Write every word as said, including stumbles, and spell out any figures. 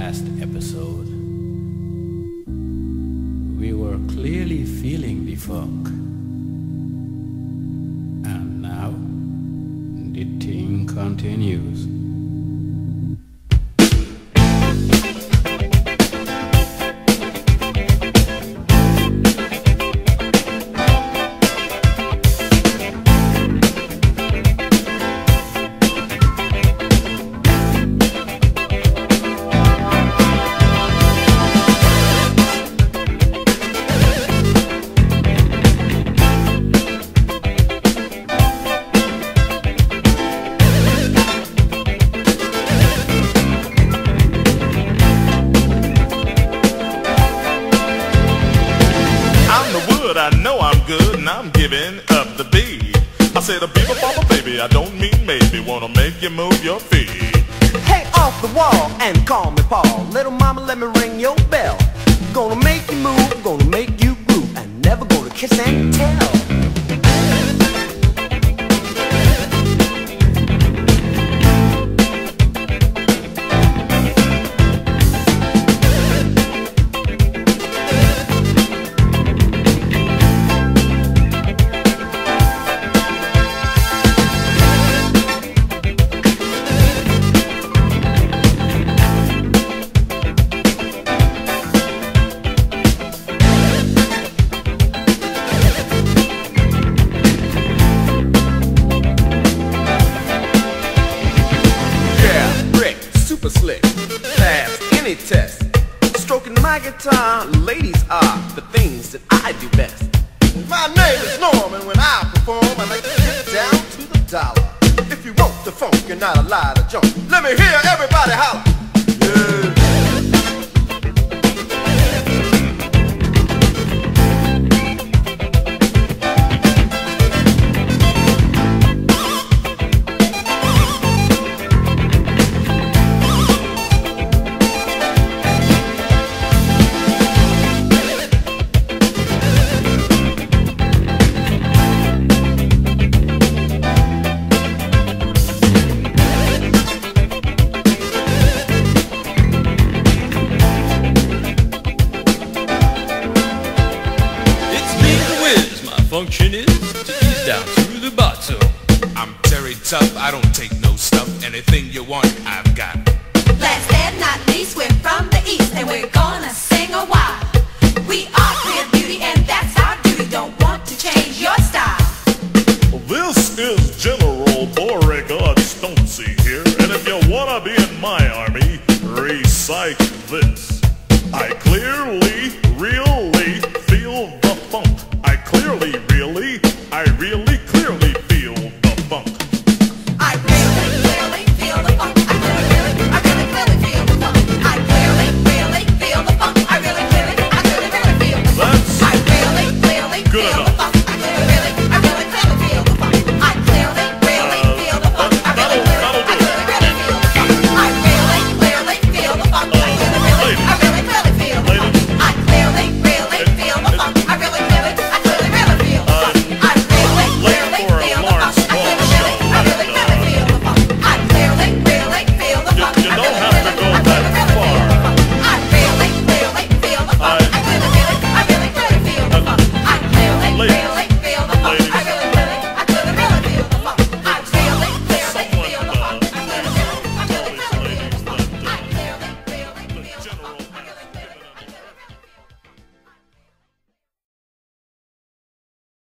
last episode, we were clearly feeling the funk. And now, the thing continues. I know I'm good and I'm giving up the beat. I said a beaver for baby, I don't mean maybe. Wanna make you move your feet. Hey, off the wall and call me Paul. Little mama, let me ring your bell. Gonna make you move, gonna make you groove, and never gonna kiss and tell. Super slick, pass any test. Stroking my guitar, ladies are the things that I do best. My name is Norman. When I perform, I like to get down to the dollar. If you want the funk, you're not allowed to jump. Let me hear everybody holler. Yeah. Function is to ease down through the bottom. I'm Terry Tough, I don't take no stuff. Anything you want, I've got. Last and not least, we're from the east and we're gonna sing a while. We are clear beauty and that's our duty. Don't want to change your style. This is General Beauregard Stonesy here, and if you wanna be in my army, recite this. I clearly